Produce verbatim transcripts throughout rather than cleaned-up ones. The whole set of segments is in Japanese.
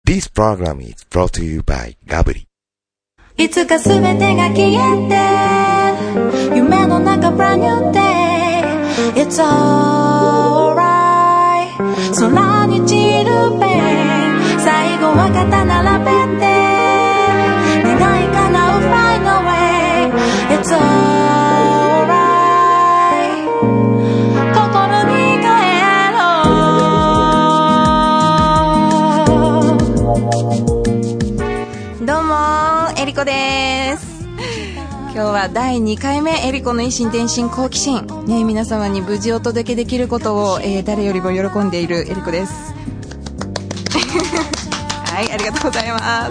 This program is brought to you by ガブリ。 いつかすべてが消えて夢の中 brand new day It's alright 空に散るペン最後は肩並べて願い叶う find a way It's alright 心に帰ろうどうもエリコです。今日はだいにかいめエリコの一心伝心好奇心、ね、皆様に無事お届けできることを、えー、誰よりも喜んでいるエリコですはい、ありがとうございます、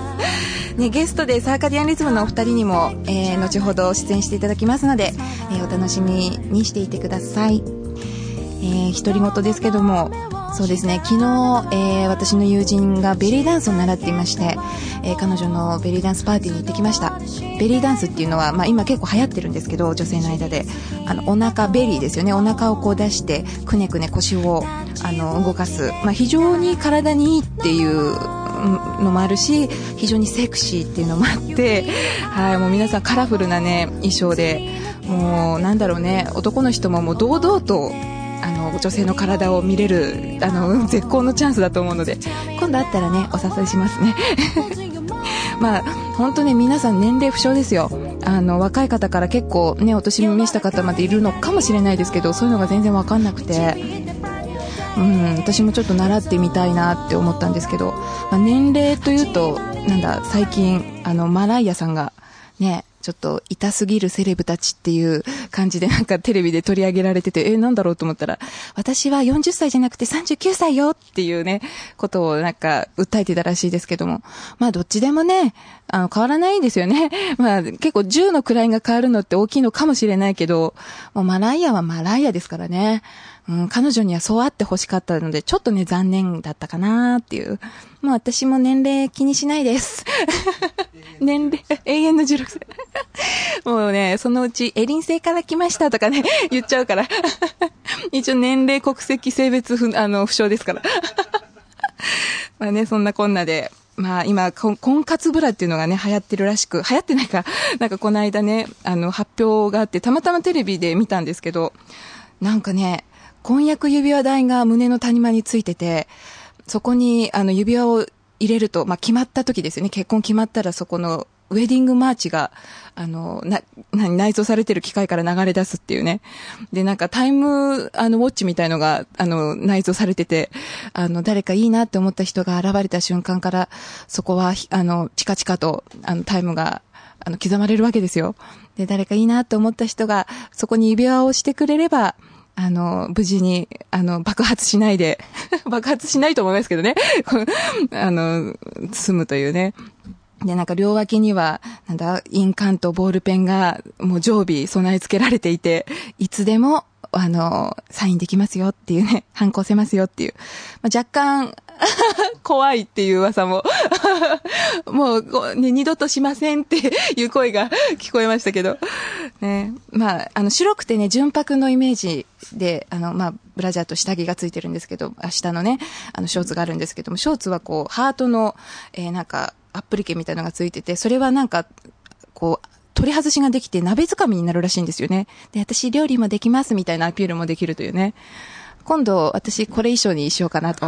ね、ゲストでサーカディアンリズムのお二人にも、えー、後ほど出演していただきますので、えー、お楽しみにしていてください。えー、独り言ですけども、そうですね、昨日、えー、私の友人がベリーダンスを習っていまして、えー、彼女のベリーダンスパーティーに行ってきました。ベリーダンスっていうのは、まあ、今結構流行ってるんですけど、女性の間であのお腹ベリーですよね、お腹をこう出してくねくね腰をあの動かす、まあ、非常に体にいいっていうのもあるし、非常にセクシーっていうのもあって、はい、もう皆さんカラフルなね衣装で、もうなんだろうね、男の人ももう堂々とあの女性の体を見れるあの絶好のチャンスだと思うので、今度会ったらねお誘いしますねまあ本当ね、皆さん年齢不詳ですよ。あの若い方から結構ねお年召した方までいるのかもしれないですけど、そういうのが全然分かんなくて、うん、私もちょっと習ってみたいなって思ったんですけど、まあ、年齢というとなんだ、最近あのマライアさんがねちょっと痛すぎるセレブたちっていう感じでなんかテレビで取り上げられてて、え、なんだろうと思ったら、私はよんじゅっさいじゃなくてさんじゅうきゅうさいよっていうねことをなんか訴えてたらしいですけども、まあどっちでもねあの変わらないですよね。まあ結構じゅうの位が変わるのって大きいのかもしれないけど、もうマライアはマライアですからね。うん、彼女にはそうあってほしかったので、ちょっとね残念だったかなっていう。もう私も年齢気にしないです年齢永遠のじゅうろくさいもうね、そのうちエリン星から来ましたとかね言っちゃうから一応年齢国籍性別不あの不詳ですからまあね、そんなこんなで、まあ今婚活ブラっていうのがね流行ってるらしく、流行ってないかなんかこの間ねあの発表があって、たまたまテレビで見たんですけど、なんかね婚約指輪代が胸の谷間についてて、そこにあの指輪を入れると、まあ決まった時ですよね、結婚決まったらそこのウェディングマーチがあのな何内蔵されてる機械から流れ出すっていうね。でなんかタイムあのウォッチみたいのがあの内蔵されてて、あの誰かいいなって思った人が現れた瞬間から、そこはあのチカチカとあのタイムがあの刻まれるわけですよ。で誰かいいなって思った人がそこに指輪をしてくれれば、あの無事にあの爆発しないで爆発しないと思いますけどねあの済むというね。でなんか両脇にはなんだ印鑑とボールペンがもう常備備え付けられていて、いつでもあのサインできますよっていうね、ハンコ押せますよっていう、まあ、若干怖いっていう噂ももう、ね、二度としませんっていう声が聞こえましたけどね。まああの白くてね純白のイメージで、あのまあブラジャーと下着がついてるんですけど、下のねあのショーツがあるんですけども、ショーツはこうハートの、えー、なんかアップリケみたいなのがついてて、それはなんかこう取り外しができて鍋つかみになるらしいんですよね。で私料理もできますみたいなアピールもできるというね。今度私これ衣装にしようかなと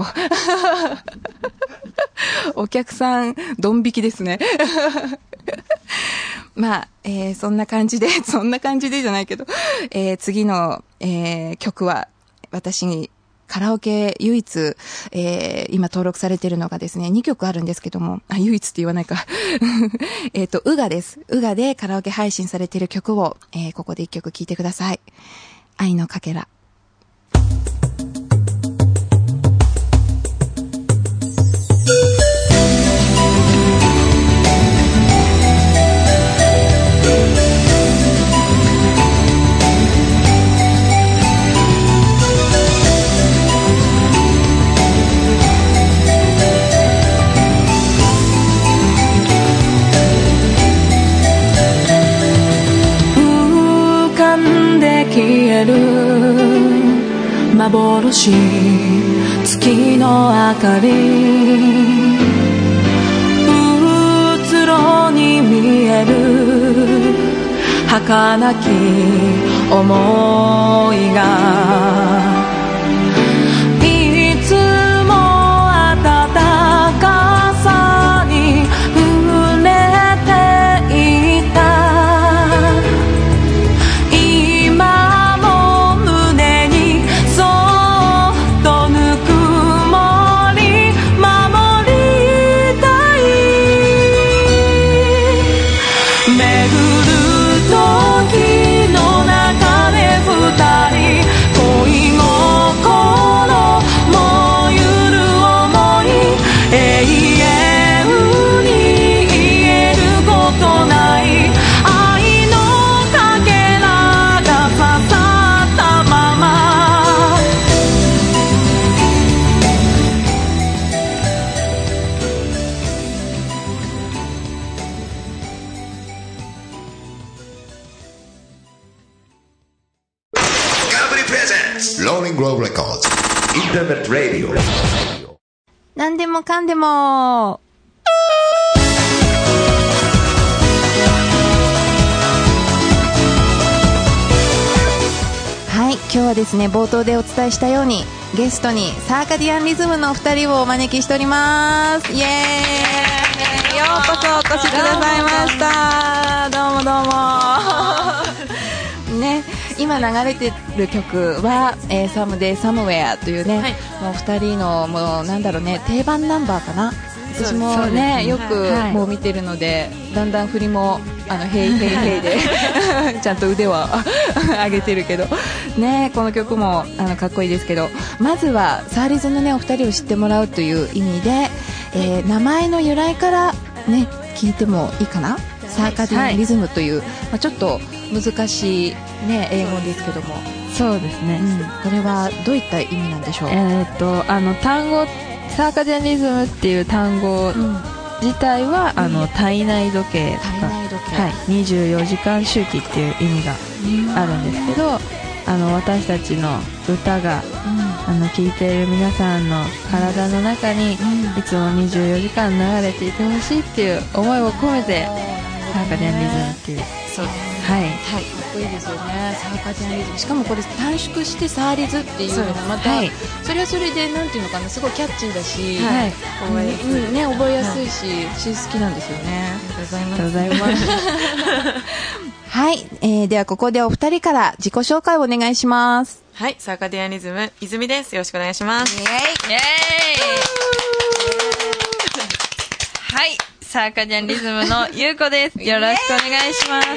お客さんドン引きですねまあ、えー、そんな感じでそんな感じでじゃないけど、えー、次の、えー、曲は私にカラオケ唯一、えー、今登録されているのがですねにきょくあるんですけども、あ、唯一って言わないかえっとウガです。ウガでカラオケ配信されている曲を、えー、ここで一曲聴いてください。愛のかけら。消える幻、月の明かり儚き思いがいつも温かさに触れていた今も胸にそっとぬくもり守りたい巡る時の中で二人恋心燃ゆる想い永遠に言えることない愛のかけらが刺さったままガブリプレゼンツローリングローレコードインターネットラディオ。 何でもかんでも。はい、今日はですね、冒頭でお伝えしたようにゲストにサーカディアンリズムのお二人をお招きしております。イエーイ、ようこそお越しくださいました。どうもどうもね、今流れてる曲は、えー、Someday Somewhere というね、はい、もう二人のもうなんだろうね、定番ナンバーかな。私もね、ねよく、はい、もう見てるので、だんだん振りもあのヘイヘイヘイでちゃんと腕は上げてるけどね、この曲もあのかっこいいですけど、まずはサーリズのねお二人を知ってもらうという意味で、えー、名前の由来からね聞いてもいいかな。サーカディアンリズムという、はい、まあ、ちょっと難しい、ね、英語ですけども、 そうですね、 うん、これはどういった意味なんでしょう。 えー、っとあの単語サーカディアンリズムっていう単語自体は、うん、あの体内時計とか、 体内時計、 はい、にじゅうよじかん周期っていう意味があるんですけど、あの私たちの歌が、うん、あの聴いている皆さんの体の中に、うん、いつもにじゅうよじかん流れていてほしいっていう思いを込めてサーカディアンリズムっていう、 そうですね、 はい、 はい、かっこいいですよね、サーカディアンリズム。しかもこれ短縮してサーリズっていうのがまた、はい、それはそれでなんていうのかな、すごいキャッチーだし、はい、覚えやすい、うんね、覚えやすいし、はい、私好きなんですよね。 ありがとうございます。 はい、えー、ではここでお二人から自己紹介をお願いします。 はい、サーカディアンリズム泉です。よろしくお願いします。イエーイ、イエーイ。 はい、サーカディアンリズムのゆうこです。よろしくお願いします。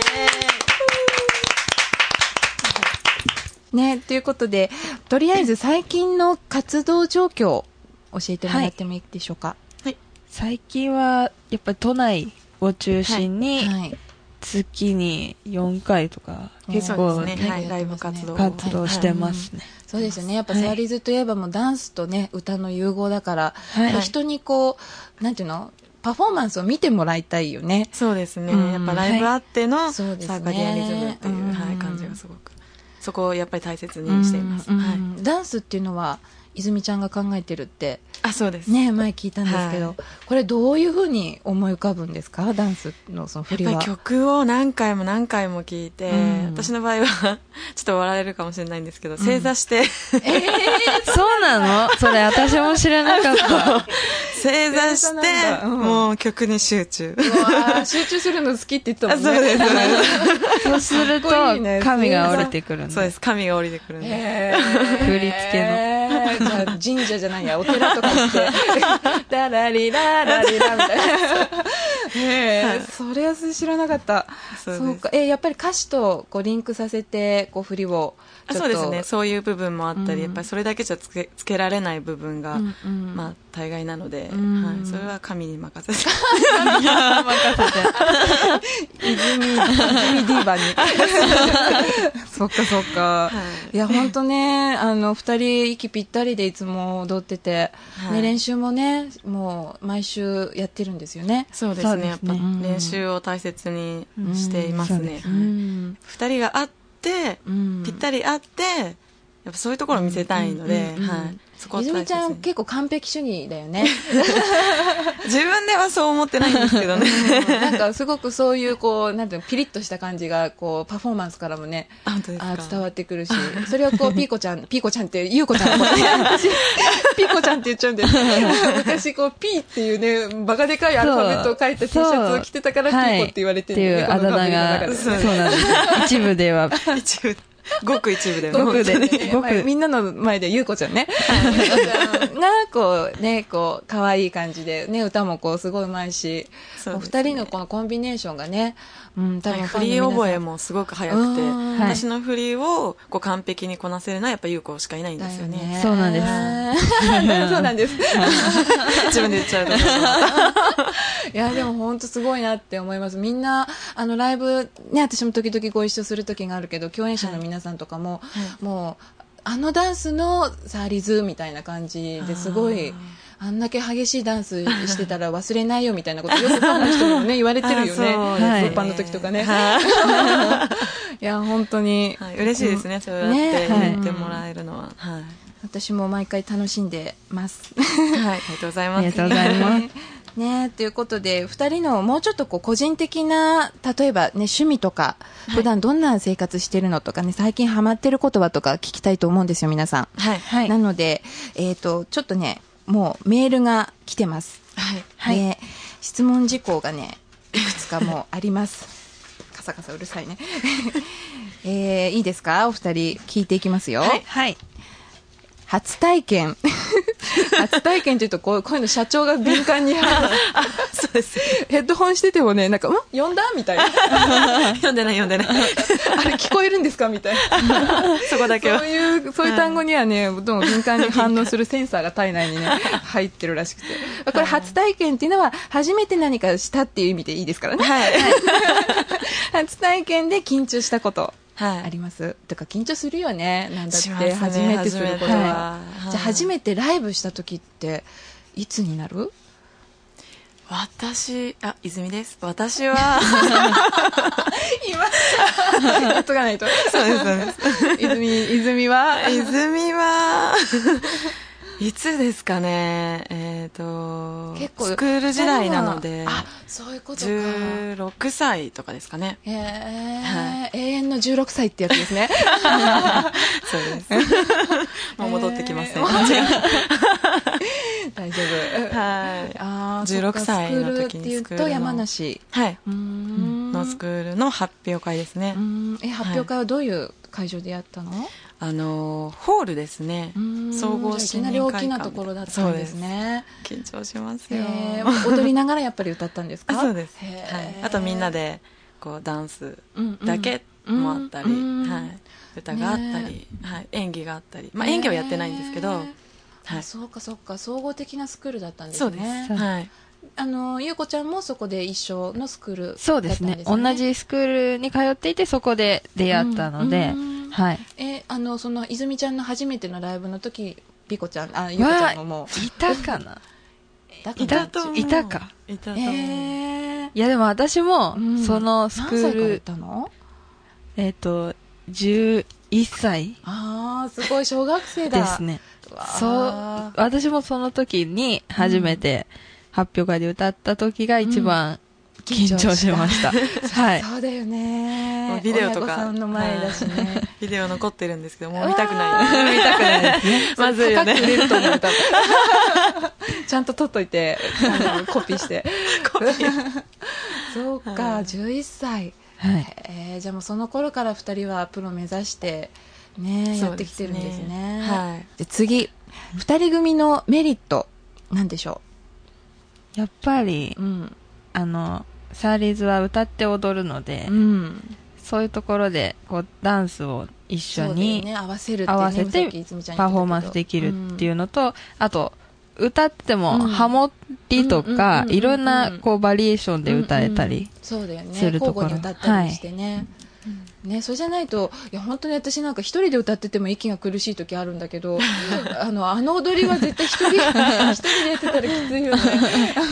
ね、ということで、とりあえず最近の活動状況を教えてもらってもいいでしょうか。 はい、最近はやっぱり都内を中心に、はいはい、月によんかいとか結構、ね、 ね、はい、ライブ活動活動してますね、はい、 そうですよね。やっぱサーリズといえばもうダンスとね歌の融合だから、はい、人にこうなんていうの、パフォーマンスを見てもらいたいよね。 そうですね、うん、やっぱライブあっての、はい、サーカディアンリズムっていう、うん、はい、感じがすごく、そこをやっぱり大切にしています、うん、はい、 ダンスっていうのは泉ちゃんが考えてるって、 あ、そうですね、前聞いたんですけど、はい、これどういうふうに思い浮かぶんですか、ダンスのその振りは。 やっぱり曲を何回も何回も聴いて、うん、私の場合はちょっと笑われるかもしれないんですけど、うん、正座して、えー、そうなの？それ私も知らなかった正座して、うん、もう曲に集中。 うわ、集中するの好きって言ったもんね。 そうです。 そうすると神が降りてくるんで。 そうです、神が降りてくるんで、 えー、 振り付けの、 じゃあ神社じゃないや、お寺とか行ってダラリララリラみたいなへ、はい、それは知らなかった。そうです。そうか、えー、やっぱり歌詞とこうリンクさせてこう振りをちょっと、 そうですね、そういう部分もあったり、うん、やっぱりそれだけじゃつけ、つけられない部分が、うんうん、まあ大概なので、うん、はい、それは神に任せて任せて泉、泉ディーバにそっかそっか、はい、いや本当ね、あの二人息ぴったりでいつも踊ってて、はい、ね、練習もねもう毎週やってるんですよね。 そうですね、やっぱ練習を大切にしていますね。二人があって、うん、ぴったりあってやっぱそういうところを見せたいので、 うんうんうんうん、 はい、そこは大切に。 泉ちゃん結構完璧主義だよね。 自分ではそう思ってないんですけどね。 なんかすごくそういうこうなんていうのピリッとした感じがこうパフォーマンスからもね、 あ、本当ですか。 あ伝わってくるし、それをこうピーコちゃんピーコちゃんってゆうこちゃんのことね、私ピーコちゃんって言っちゃうんですけど、昔こう P っていうねバカでかいアルファベットを書いた T シャツを着てたからピーコって言われてる、 はい、っていうあだ名がそうなんです。一部では一部ごく一部でごくで、ね、ごくみんなの前でゆうこちゃんね、ゆうこちゃんがこうねこう可愛い感じでね、歌もこうすごいうまいし、お二人のこのコンビネーションがね、うん、多分フリー覚えもすごく早くて、私のフリーをこう完璧にこなせるのはやっぱゆうこしかいないんですよね。 ね、そうなんです。 そうなんです。 自分で言っちゃうと。 いやでも本当すごいなって思います。みんなあのライブね、私も時々ご一緒する時があるけど、共演者の皆さんとかも、はい、もうあのダンスのサーリズみたいな感じですごい。あんだけ激しいダンスしてたら忘れないよみたいなことよくファンの人にもね言われてるよね、物販の時とかね。いや本当に、 はい、嬉しいですね、そうやって言ってもらえるのは、はい、 私も毎回楽しんでます。 はい、ありがとうございます。 ありがとうございますね、ということでふたりのもうちょっとこう個人的な例えば、ね、趣味とか、はい、普段どんな生活してるのとかね、最近ハマってる言葉とか聞きたいと思うんですよ皆さん、 はいはい、 なので、えーと、ちょっとねもうメールが来てます、 はいはい、質問事項がねいくつかもうありますカサカサうるさいね、えー、いいですかお二人聞いていきますよ。 はい、はい、 初体験初体験というとこう、こういうの社長が敏感にそうですヘッドホンしててもね、なんかん呼んだみたいな読んでない読んでないあれ聞こえるんですかみたいなそこだけはそういうそういう単語にはね、どうも敏感に反応するセンサーが体内にね入ってるらしくて、これ初体験っていうのは初めて何かしたっていう意味でいいですからね、はい、初体験で緊張したことあります、はい、とか緊張するよね、なんだって、ね、初めてすることは、はい、じゃあ初めてライブした時っていつになる？ 私あ泉です。私は今言っとかないと。 そうですそうです。 泉泉は泉はいつですかね、えーと結構スクール時代なので、 あ、そういうことか、 じゅうろくさいとかですかね。 へー、はい、永遠のじゅうろくさいってやつですねそうですもう戻ってきますね、 大丈夫、はい、あじゅうろくさいの時にスクールっていうと山梨、 はい、うーんのスクールの発表会ですね。 うーん、え発表会はどういう会場でやったの？ あのホールですね。総合市民会館。いきなり大きなところだったんですね。緊張しますよ。 踊りながらやっぱり歌ったんですか？ そうです、はい、あとみんなでこうダンスだけもあったり、はい、歌があったり、はい、演技があったり、まあ、演技はやってないんですけど、はい、 そうかそうか、総合的なスクールだったんですね。 そうです、はい、 あのゆうこちゃんもそこで一緒のスクールだったんですね。 そうですね、同じスクールに通っていてそこで出会ったので、はい、 えあのその泉ちゃんの初めてのライブの時、ピコちゃん、あゆうこちゃんももういたかないたと思う。 いたか。 いたと思う。 えー、いやでも私もそのスクール、 何歳から行ったの？ えっとじゅういっさい。 ああ、すごい小学生だ。 ですね。そう私もその時に初めて発表会で歌った時が一番緊張しました。はい。 そうだよね。 ビデオとか親御さんの前だしね。 ビデオ残ってるんですけど、もう見たくない。 見たくないですね。 まずいよね。 高く売れると思う。ちゃんと撮っといて、あのコピーして。 コピー。 そうか、じゅういっさい。はい。えー、じゃあもうその頃からふたりはプロ目指してね、やってきてるんですね。はい。で次、ふたり組のメリットなんでしょう？やっぱり、うん、あのサーリーズは歌って踊るので、うん、そういうところでこうダンスを一緒に、 ね、合わせるって、 ね、合わせてパフォーマンスできるっていうのと、うん、あと歌ってもハモリとかいろんなこうバリエーションで歌えたりするところ、 そうだよね、交互に歌ったりしてね、はいね、それじゃないと、いや本当に私なんか一人で歌ってても息が苦しい時あるんだけどあのあの踊りは絶対一人一人でやってたらきついよね。きついで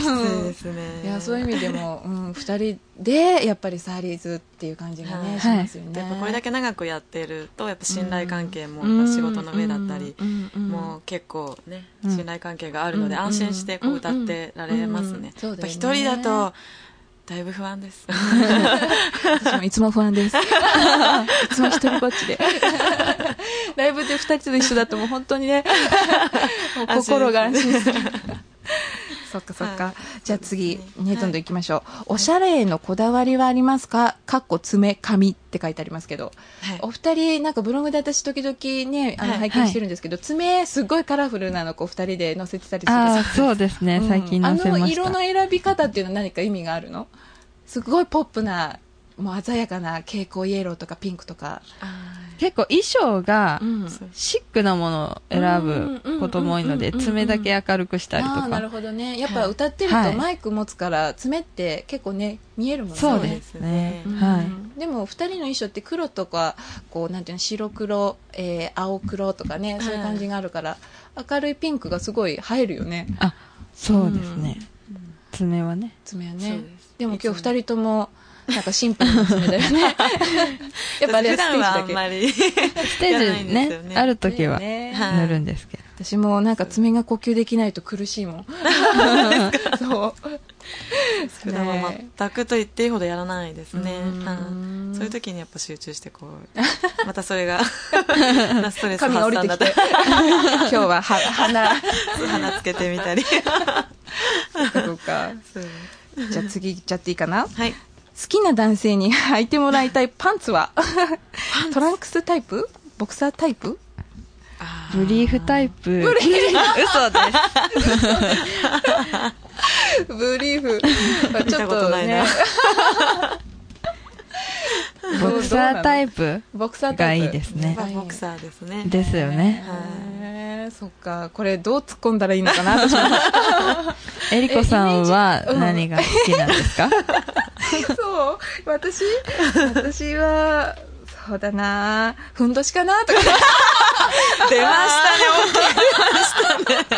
ですね。 いやそういう意味でも、うん、ふたりでやっぱりサーリーズっていう感じがね、はい、しますよね。 やっぱこれだけ長くやってるとやっぱ信頼関係もやっぱ仕事の上だったり、うんうん、もう結構ね信頼関係があるので安心してこう歌ってられますね。一人だとだいぶ不安です。 私もいつも不安です。いつも一人ぼっちで。ライブで二人と一緒だともう本当にね、もう心が安心する。そっかそっか。はい、じゃあ次、ね、どんどん行きましょう。はい、おしゃれへのこだわりはありますか？かっこ爪、髪って書いてありますけど。はい、お二人、なんかブログで私時々ね、あの拝見してるんですけど、はい、爪すごいカラフルなのこう二人で載せてたりする。 ああ、そうですね、うん、最近載せました。 あの色の選び方っていうのは何か意味があるの？すごいポップな、もう鮮やかな蛍光イエローとかピンクとか。 結構衣装がシックなものを選ぶことも多いので、爪だけ明るくしたりとか。 あ、なるほどね。やっぱ歌ってるとマイク持つから爪って結構ね見えるもんね。 そうですね。 うん、はい。でも二人の衣装って黒とかこうなんていうの白黒、えー、青黒とかね、そういう感じがあるから、明るいピンクがすごい映えるよね。 あ、そうですね。うん、爪はね。 爪はね。でも今日二人ともなんかシンプルな爪だよね。やっぱあれはステージだけ。普段はあんまりステージね、ある時は塗るんですけど。 私もなんか爪が呼吸できないと苦しいもん。そう。 普段は全くと言っていいほどやらないですね。そういう時にやっぱ集中してこう、またそれがストレス発散だった。 今日は鼻、 鼻つけてみたり。 そうか。じゃあ次いっちゃっていいかな？ はい。 好きな男性に履いてもらいたいパンツはトランクスタイプ？ボクサータイプ？ ブリーフタイプ。 ブリーフ嘘です。 ブリーフ。ちょっとね。 ボクサータイプがいいですね。 ボクサーですね。 ですよね。 そっか、これどう突っ込んだらいいのかな、私も。 えりこさんは何が好きなんですか？ そう、私私はそうだな、ふんどしかなとか。 出ましたね、 OK 出ま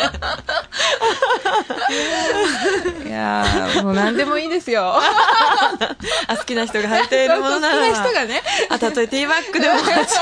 したね。いやー、もう何でもいいですよ。 あ、好きな人が履いているものならば、 好きな人がね、 あ、たとえティーバッグでも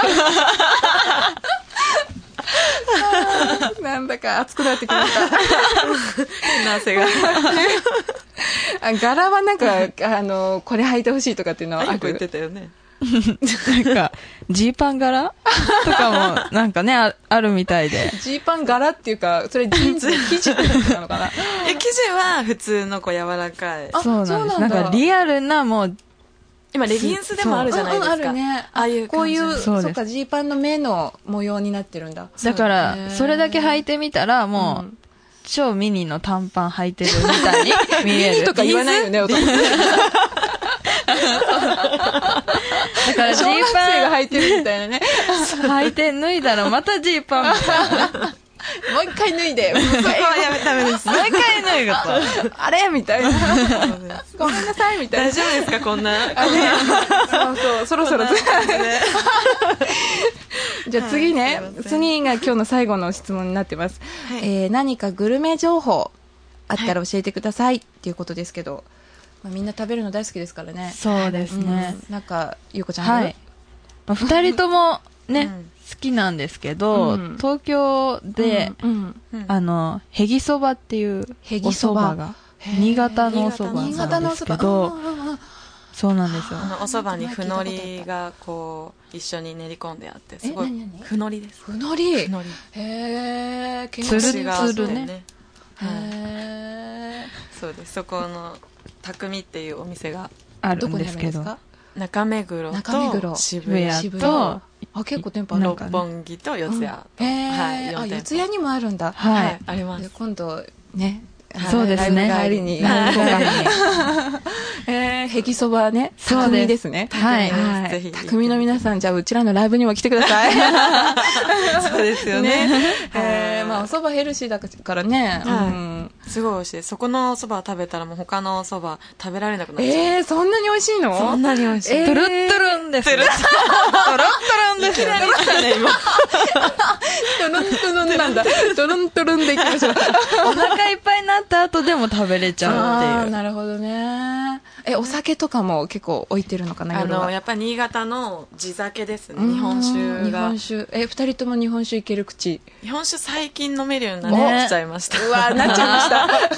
なんだか熱くなってきました。 変な汗が。 あ、柄はなんか、あの、これ履いてほしいとかっていうのはある？ 言ってたよね。 なんか、ジーパン柄とかも、なんかね、あ, あるみたいで。 ジーパン柄っていうか、それジーンズの生地なのかな？ え、生地は普通のこう柔らかい。 そうなんです。なんかリアルなもう、 今レギンスでもあるじゃないですか。 あるね。ああいうこういう、そっか、ジーパンの目の模様になってるんだ。 だから、それだけ履いてみたら、もう、うん、超ミニの短パン履いてるみたいに見える。 ミニとか言わないよね、お父さん。だからジーパンが履いてるみたいなね。 履いて脱いだらまたジーパンみたいな。 もう一回脱いで。 そこはやめためです。 もう一回脱いがと。あれみたいな。ごめんなさいみたいな。 大丈夫ですかこんな。 そうそう、そろそろ。じゃあ次ね、次が今日の最後の質問になってます。えー、何かグルメ情報あったら教えてくださいっていうことですけど、まあ、みんな食べるの大好きですからね。 そうですね。 うん、なんか、ゆうこちゃんある？はい。 まあ、二人ともね、うん、好きなんですけど、うん、東京で、うんうん、あの、へぎそばっていうおそばが、新潟のおそばなんですけど、そうなんですよ。 あのおそばにふのりがこう一緒に練り込んであって、すごいふのりです。 ふのり。 ふのり。 へー、 つるつるね。 へー。 そうです。そこの匠っていうお店があるんですけど、 中目黒と渋谷と、 あ、結構店舗あるのか六本木と四谷と、 はい、あ、四谷にもあるんだ。 はい、あります今度ね、 そうですね、 帰りに、へへきそばね、 そうです匠ですね。 はい。 はい。 ぜひ匠の皆さん、じゃあうちらのライブにも来てください。 そうですよね。 えー、まあお蕎麦ヘルシーだからね。 はい。 うん、 すごい美味しい。そこのお蕎麦食べたらもう他のお蕎麦食べられなくなっちゃう。 えー、そんなに美味しいの？ そんなに美味しい。 えー、 トゥルットゥルンです。トゥルットゥルンですよね。 トゥルントゥルンなんだ。トゥルントゥルンでいきましょう。 お腹いっぱいになった後でも食べれちゃうっていう。 あー、なるほどね。え、お酒とかも結構置いてるのかな、 あ夜は。 の、やっぱり新潟の地酒ですね。日本酒日が。 本酒。え、二人とも日本酒いける口。 日本酒最近飲めるようになってきちゃいました。 うわ、なっちゃいました。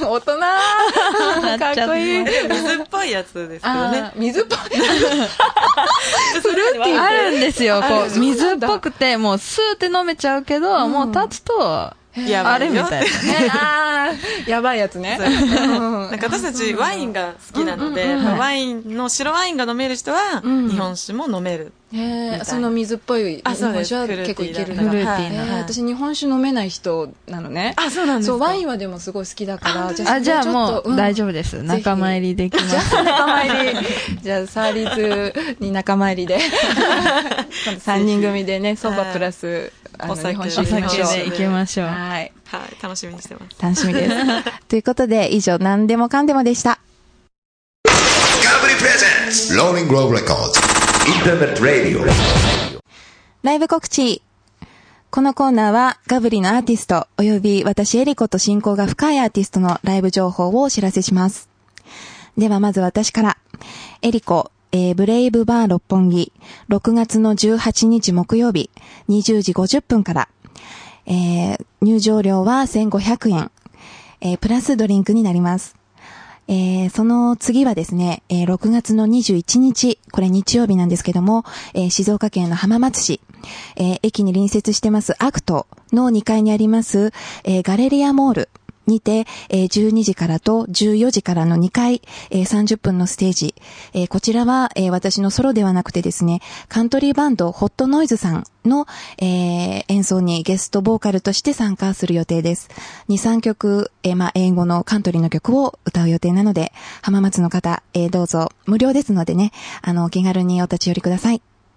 大人かっこいい。 水っぽいやつですけどね。 水っぽい。フルーティーあるんですよ。こう、水っぽく。 くて、もうスーって飲めちゃうけど、もう立つと、 やばいよあれみたいなね。 あー、やばいやつね。 なんか私たちワインが好きなので、ワインの白ワインが飲める人は、日本酒も飲める。 へー、その水っぽい日本酒は結構いけるんだ。 フルーティーな。 私日本酒飲めない人なのね。 あ、そうなんですか。 そう、ワインはでもすごい好きだから。 あ、じゃあもう大丈夫です。仲間入りできます。 仲間入り。じゃあサーリーズに仲間入りで。さんにん組でね、そばプラス、 お酒お酒で行きましょう。 はい。 はい、楽しみにしてます。 楽しみです。ということで、以上、なんでもかんでもでした。 ガブリプレゼンツローリングローブレコードインターネットラディオライブ告知。このコーナーはガブリのアーティストおよび私エリコと親交が深いアーティストのライブ情報をお知らせします。ではまず私から。エリコ、えー、ブレイブバー六本木、ろくがつのじゅうはちにち木曜日、にじゅうじごじゅっぷんから、えー、入場料はせんごひゃくえん、えー、プラスドリンクになります。えー、その次はですね、えー、ろくがつのにじゅういちにち、これ日曜日なんですけども、えー、静岡県の浜松市、えー、駅に隣接してますアクトのにかいにあります、えー、ガレリアモールにて、えー、じゅうにじからとじゅうよじからのにかい、えー、さんじゅっぷんのステージ、えー、こちらは、えー、私のソロではなくてですね、カントリーバンドホットノイズさんの、えー、演奏にゲストボーカルとして参加する予定です。に、さんきょく、えー、まあ、英語のカントリーの曲を歌う予定なので、浜松の方、えー、どうぞ無料ですのでね、あの、お気軽にお立ち寄りください。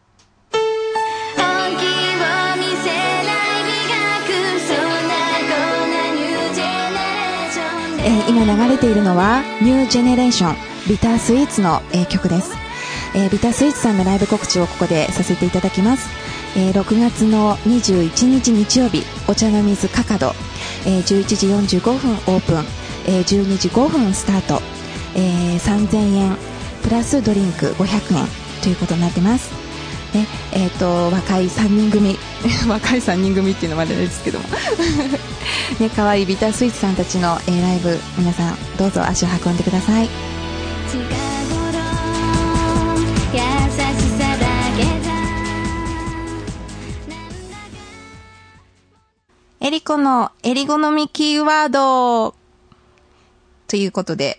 えー、今流れているのはニュージェネレーションビタースイーツの、えー、曲です、えー、ビタースイーツさんのライブ告知をここでさせていただきます、えー、ろくがつのにじゅういちにち日曜日お茶の水かかど、えー、じゅういちじよんじゅうごふんオープン、えー、じゅうにじごふんスタート、えー、さんぜんえんプラスドリンクごひゃくえんということになってますね。えー、と若いさんにん組若いさんにん組っていうのもあれですけどもね、可愛いビタースイーツさんたちの、えー、ライブ皆さんどうぞ足を運んでください。近頃優しさだけじゃエリコのエリ好みキーワードということで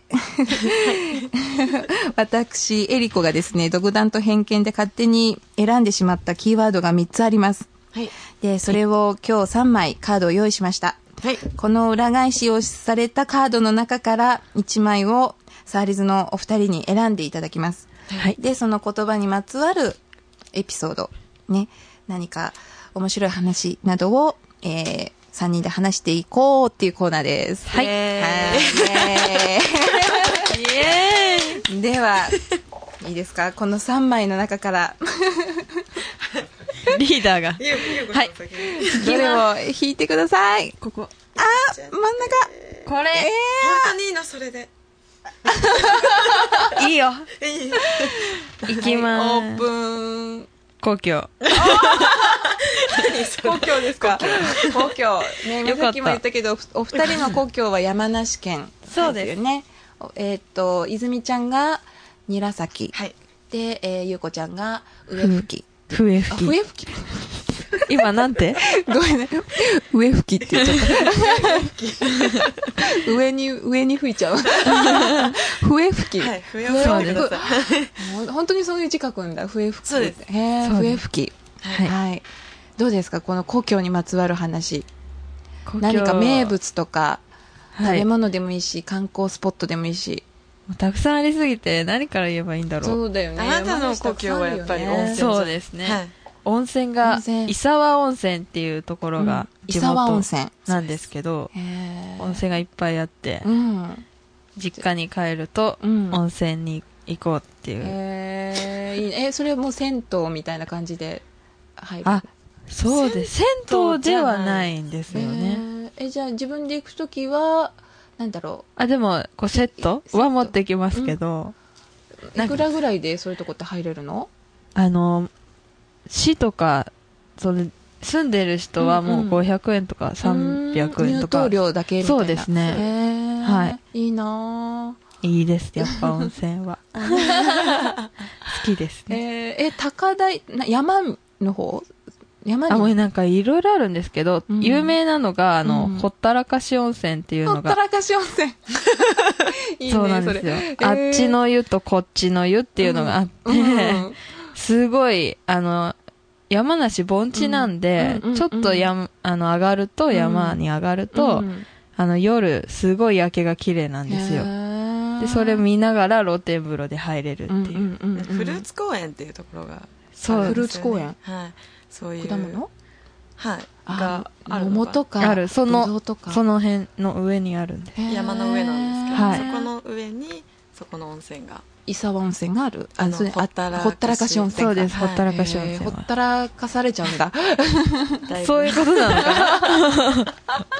私エリコがですね独断と偏見で勝手に選んでしまったキーワードがみっつあります、はい、でそれを今日さんまいカードを用意しました、はい、この裏返しをされたカードの中からいちまいをサーリズのお二人に選んでいただきます、はい、でその言葉にまつわるエピソードね、何か面白い話などを、えーさんにんで話していこうっていうコーナーです。はい。はい。イエーイでは、いいですかこのさんまいの中から。 リーダーが。 はい。どれを引いてください。 ここ。 あー、真ん中。 これ。 えー、本当にいいのそれで。 いいよ。いい。いきまーす。 オープン。 故郷。 故郷ですか故郷ね、さっきも言ったけどお二人の故郷は山梨県ですよね。そうですね。えっ、ー、と泉ちゃんが韮崎、はい、で、えー、ゆうこちゃんが上吹笛吹笛吹今なんてごめんね上吹きって言っちゃった上に上に吹いちゃう笛吹き、はい、笛を吹く本当にそういう字書くんだ笛吹き。そうです。へー、笛吹き、はい、はい。どうですかこの故郷にまつわる話。何か名物とか、はい、食べ物でもいいし観光スポットでもいいし。 たくさんありすぎて何から言えばいいんだろう。 そうだよね。 あなたの故郷はやっぱり温泉。 そうですね。 はい、 温泉が、伊沢温泉っていうところが地元なんですけど、温泉がいっぱいあって、うん、実家に帰ると温泉に行こうっていう。 えー、いいね。え、それもう銭湯みたいな感じで入る？ あ、そうです。銭湯ではないんですよね。 えー、えじゃあ自分で行くときは、なんだろう。 あ、でも、こうセットは持ってきますけど、 うん、いくらぐらいでそういうとこって入れるの？ あの、市とか、それ、住んでる人はもうごひゃくえんとかさんびゃくえんとか。 入湯料だけみたいな。 そうですね。 へー、はい。いいなぁ。 いいです、やっぱ温泉は。好きですね。 えー、え、高台、山の方？山にあ、もうなんかいろいろあるんですけど、うん、有名なのが、あの、うん、ほったらかし温泉っていうのが。 ほったらかし温泉いいね、 そうなんですよ。えー、あっちの湯とこっちの湯っていうのがあって、うんうんすごい、あの、山梨盆地なんで、うん、ちょっとや、あの、上がると、山に上がると、うん、あの、夜、すごい夜景が綺麗なんですよ。で、それ見ながら露天風呂で入れるっていう。うんうんうんうん、フルーツ公園っていうところが、ね。 そう、フルーツ公園。 はい。そういう。 果物？ はい。 がある桃とか。 ある。その、その辺の上にあるんです。 山の上なんですけど、はい、そこの上に、そこの温泉が。 伊沢温泉がある。 あの、ほったらかし。 ほったらかし温泉。 そうです、ほったらかし温泉。 ほったらかされちゃうんだ。 そういうことなのかな。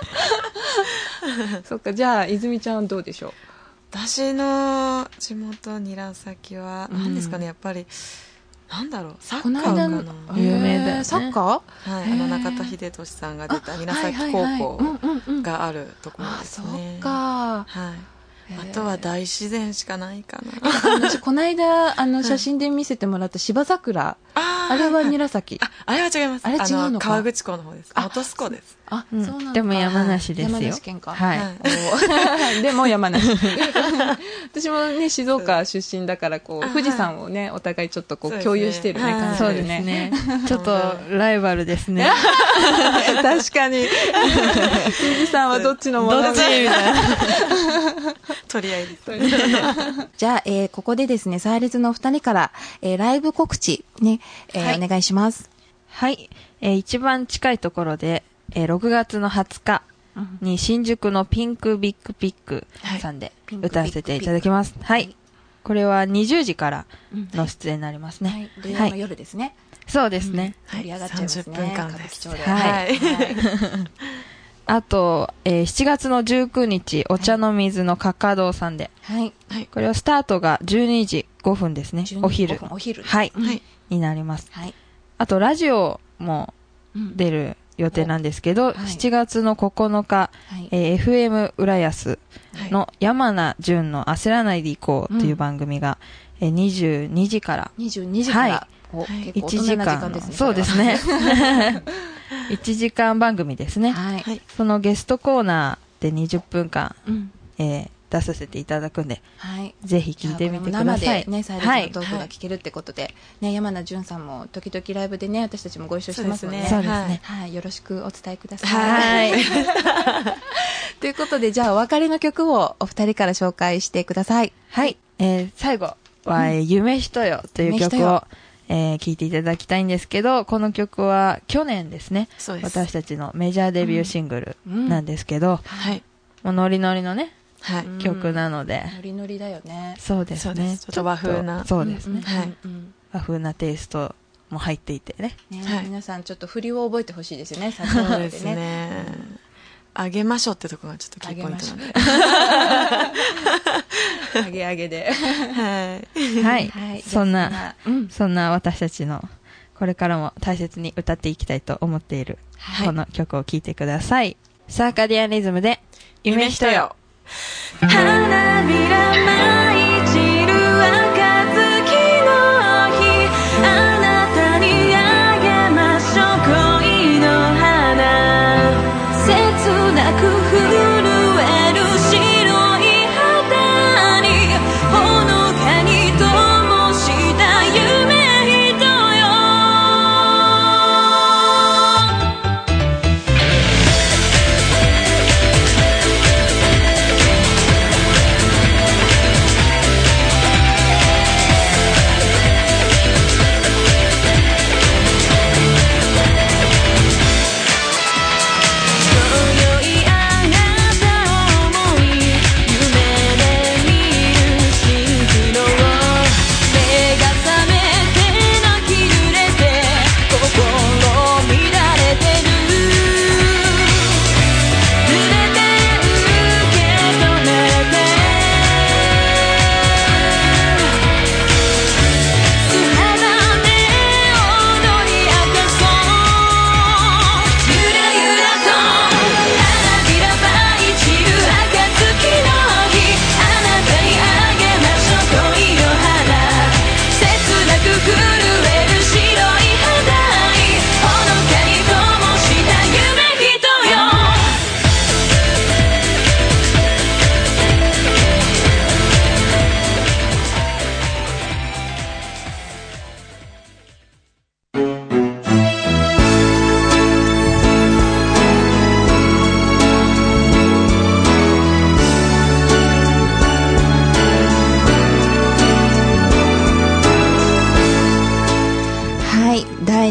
そっか、じゃあ、泉ちゃんはどうでしょう？ 私の地元、韮崎は、何ですかね、やっぱり、なんだろう、サッカーかな。 有名だよね。 サッカー？はい、あの、中田秀俊さんが出た韮崎高校があるところですね。 あ、そっか。 はい。あとは大自然しかないかな。 私、この間、あの、写真で見せてもらった芝桜。あれは韮崎。 あ、あれは違います。 あれ違うのか。 川口湖の方です。本栖湖です。 あ、そうなんだ。 でも山梨ですよ。 山梨県か。 はい。 でも山梨。私もね、静岡出身だから、こう、富士山をね、お互いちょっとこう、共有してるね、感じそうですね。ちょっと、ライバルですね。 確かに。富士山はどっちのもの？ どっちみたいな。 取り合いです。 じゃあ、えー、ここでですね、サーレズのお二人から、えー、ライブ告知、ね、えーはい、お願いします。 はい。えー、一番近いところで、えー、ろくがつのはつかに新宿のピンクビッグピックさんで歌わせていただきます。はい。はい、これはにじゅうじからの出演になりますね。はい。 土曜の夜ですね。 そうですね。 盛り上がっちゃいますね。さんじゅっぷんかんです。 はい。はい。あと、えー、しちがつのじゅうくにち、お茶の水のかかどうさんで。 はい。 これはスタートがじゅうにじごふんですね。お昼。 お昼。 はい。はい。になります。はい。あと、ラジオも出る予定なんですけど、はい、しちがつのここのか、はい、えー、エフエム 浦安の山名純の焦らないでいこうという番組が、うん、えー、にじゅうにじから。 にじゅうにじから。はい。 いちじかんの、そうですね。いちじかん番組ですね。はい。そのゲストコーナーでにじゅっぷんかん、うん、えー、出させていただくんで、はい。ぜひ聞いてみてください。 生でね、サイレントトークが聞けるってことで、はい、ね、山名純さんも時々ライブでね、私たちもご一緒してますので、 そうですね。 はい。よろしくお伝えください。はい。ということで、じゃあお別れの曲をお二人から紹介してください。 はい。えー、最後は、うん、夢人よという曲を、えー、聴いていただきたいんですけど、この曲は去年ですね、そうです。私たちのメジャーデビューシングルなんですけど、うんうん、はい。もうノリノリのね、はい、曲なので。 ノリノリだよね。 そうですね。 ちょっと和風な。 そうですね。 はい、 和風なテイストも入っていてね。 ね、はい、皆さんちょっと振りを覚えてほしいですよね、 そうですね。あげましょうってところがちょっとキーポイントなんで。 あげあげで。 はい。はい。はい、そんな、うん、そんな私たちの、これからも大切に歌っていきたいと思っている、はい、この曲を聴いてください。サーカディアンリズムで、夢人よ。花びら舞い散る暁の日、あなたにあげましょう恋の花、切なく震える白い肌にほのかに灯した夢人よ。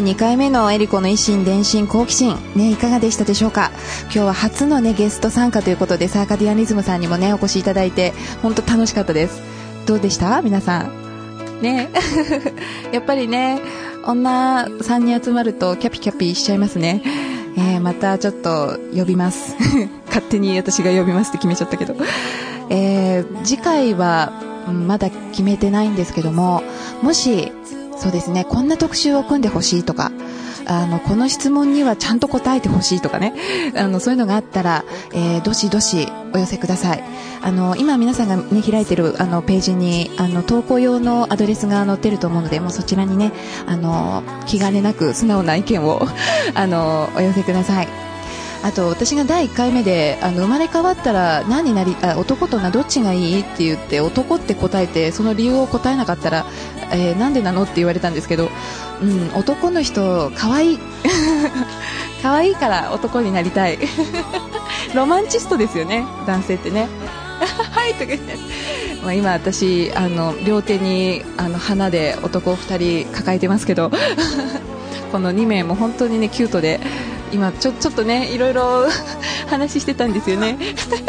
にかいめのエリコの一心伝心好奇心、ね、いかがでしたでしょうか。今日は初の、ね、ゲスト参加ということでサーカディアンリズムさんにも、ね、お越しいただいて本当楽しかったです。どうでした皆さん、ね、やっぱりね女さんにん集まるとキャピキャピしちゃいますね。えー、またちょっと呼びます勝手に私が呼びますって決めちゃったけど、えー、次回は、うん、まだ決めてないんですけども、もしそうですね、こんな特集を組んでほしいとか、あのこの質問にはちゃんと答えてほしいとかね、あのそういうのがあったら、えー、どしどしお寄せください。あの今皆さんが、ね、開いてるあのページにあの投稿用のアドレスが載ってると思うので、もうそちらにね、あの気兼ねなく素直な意見をあのお寄せください。あと私がだいいっかいめであの生まれ変わったら何になりあ男となどっちがいいって言って男って答えて、その理由を答えなかったら、えー、なんでなのって言われたんですけど、うん、男の人可愛い可愛いから男になりたいロマンチストですよね男性ってねはいとか言って、まあ、今私あの両手にあの花で男をふたり抱えてますけどこのにめいも本当にねキュートで、今ちょ、ちょっとねいろいろ話してたんですよね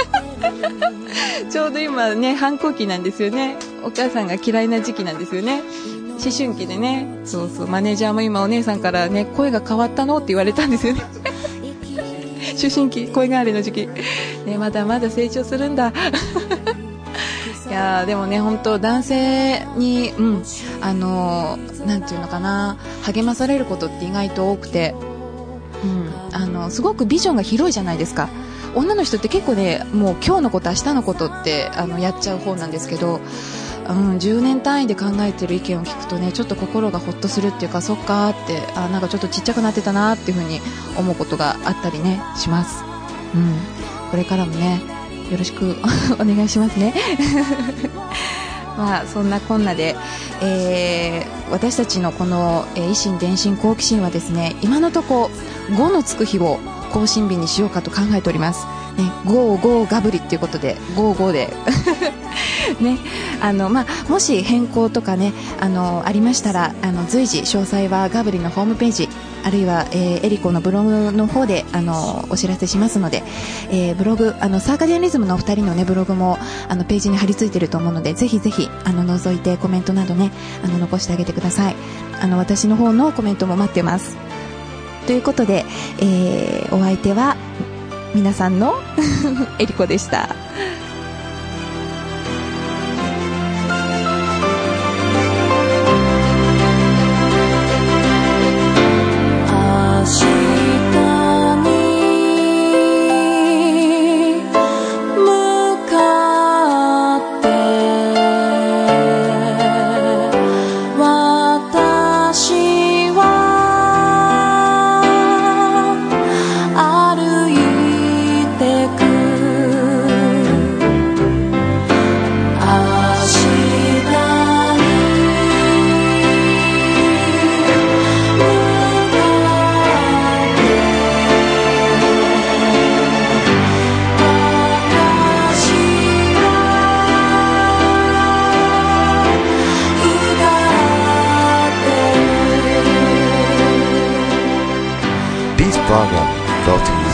ちょうど今ね反抗期なんですよね。お母さんが嫌いな時期なんですよね、思春期でね。そうそう、マネージャーも今お姉さんからね声が変わったのって言われたんですよね思春期声変わりの時期、ね、まだまだ成長するんだいやでもね本当男性に、うん、あのなんていうのかな、励まされることって意外と多くて、うん、あのすごくビジョンが広いじゃないですか。女の人って結構ねもう今日のこと明日のことってあのやっちゃう方なんですけど、うん、じゅうねん単位で考えてる意見を聞くとねちょっと心がほっとするっていうか、そっかーって、あなんかちょっとちっちゃくなってたなっていう風に思うことがあったりねします、うん、これからもねよろしくお願いしますねまあそんなこんなで、えー、私たちのこの、えー、維新伝心好奇心はですね、今のとこごのつく日を更新日にしようかと考えております、ね、ゴーゴーガブリっていうことでゴーゴーでね、あのまあ、もし変更とかね あのありましたら、あの随時詳細はガブリのホームページあるいは、えー、エリコのブログの方であのお知らせしますので、えー、ブログあのサーカディアンリズムのお二人の、ね、ブログもあのページに貼り付いていると思うので、ぜひぜひあの覗いてコメントなどねあの残してあげてください。あの私の方のコメントも待ってますということで、えー、お相手は皆さんのエリコでした。 Program brought to you